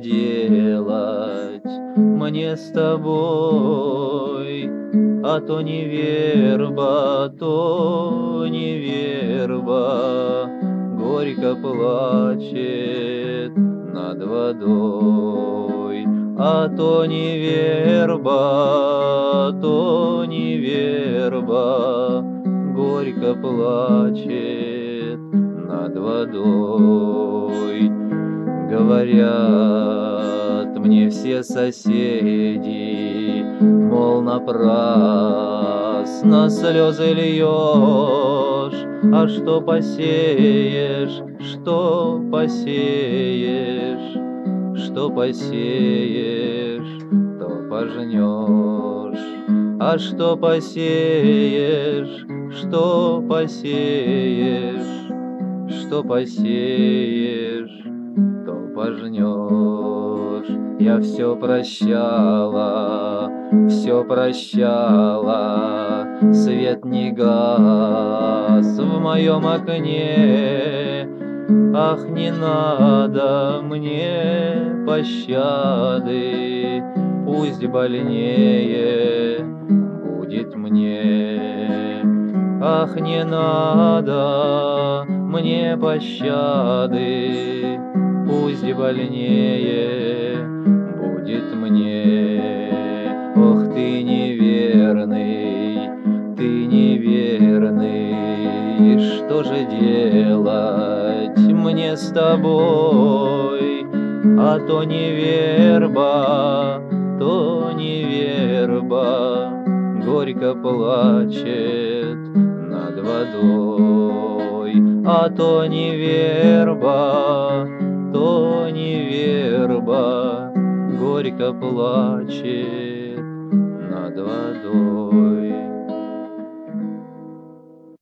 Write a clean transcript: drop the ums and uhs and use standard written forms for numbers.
делать мне с тобой? А то не верба, то не верба, горько плачет над водой. А то не верба, то не верба, горько плачет над водой. Говорят мне все соседи, мол, напрасно слезы льешь, а что посеешь, что посеешь, что посеешь, то пожнешь. А что посеешь, что посеешь, что посеешь, то пожнешь. Я все прощала, свет не гас в моем окне. Ах, не надо мне пощады, пусть больнее будет мне. Ах, не надо мне пощады, пусть больнее будет мне. Ох, ты неверный, что же делать мне с тобой? А то не верба, то не верба, горько плачет над водой. А то не верба, то не верба, горько плачет